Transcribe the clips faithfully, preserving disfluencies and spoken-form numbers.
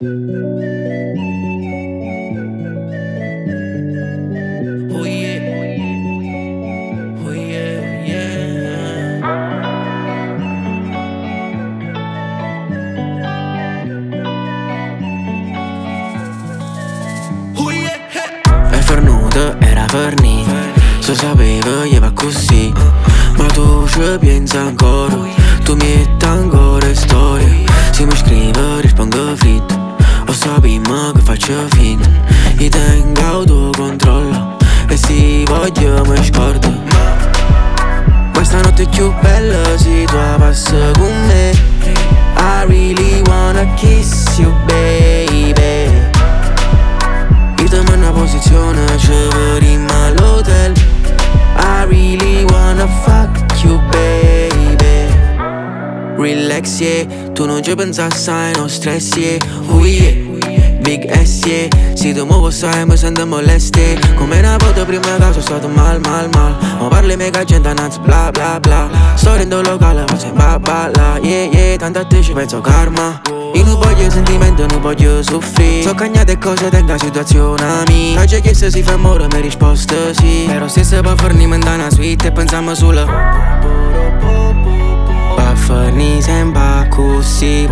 Oh yeah, oh yeah, yeah. Oh yeah. E Fernuta era Ferni, se sapeva io va così. Ma tu ci pensi ancora, tu mi metti ancora storie. Se mi scrive rispondo fritto, o sappiamo che faccio finta. Io tengo autocontrollo, e se voglio mi scordo. Questa notte è più bella se tu passi con me. I really wanna kiss you baby. Io ti mando una posizione, ci vedremo all'hotel. I really wanna fuck you baby. Relax yeah, tu non ci pensi assai, no stress yeah. Oh yeah, Big S yeah. Se tu muovo sai mi sento moleste. Come una volta prima che sono stato mal mal mal. Ma parli mega gente nanz bla bla bla. Sto in un locale faccio ba ba la. Yeah yeah, tanto a te ci penso karma. Io non voglio sentimento, non voglio soffrire. So cagnate cose tenga situazione a me. Oggi chiesto si fa amore, mi risposto sì. Però se si può farmi in una suite e pensiamo solo pa' farni sembra così.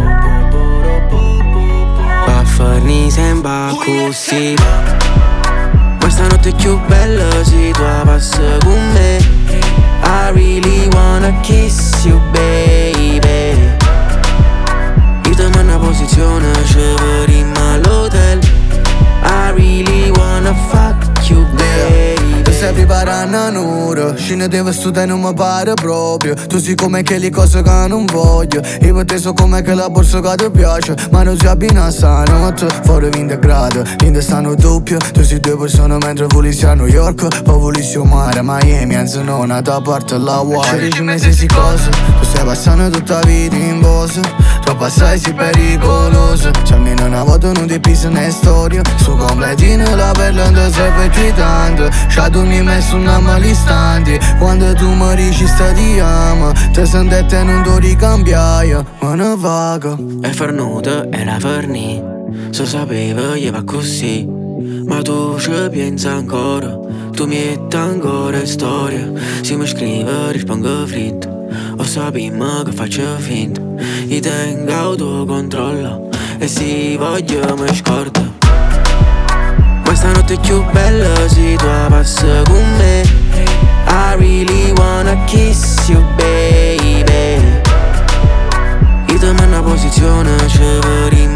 Pa' farni sembra così. Questa notte è più bella se tu passi con me. I really wanna kiss you baby. Io ti mando una posizione, ci vedremo all'hotel. I really wanna fuck you baby. Tu stai preparando un'ora, scena di vestita e non mi pare proprio. Tu sei come che le cose che non voglio. Io per te so come che la borsa che ti piace. Ma non si abbina a stanotte, fuori venti gradi, venti stanno doppio. Tu sei due persone mentre volissi a New York. Poi volissi a mare, Miami, anzi non, da parte la Hawaii. Ci dici mesi si cosa, tu stai passando tutta la vita in bosa. Troppo assai sei pericoloso. C'è almeno una volta non ti pisa né storia. Su completino la perla non ti sei feccitando. Shadow mi messo un nome all'istante. Quando tu mi dici sta ti amo, te sentette e non ti ricambiai. Ma ne vaga. E Fernuta era Ferni, se sapeva io va così. Ma tu ci pensi ancora, tu mi metti ancora storia. Se mi scrive rispondo fritto, o sappiamo che faccio finta. Io tengo autocontrollo, e se voglio mi scordo. Questa notte è più bella se tu passi con me. I really wanna kiss you baby. Io ti mando una posizione, ci vedremo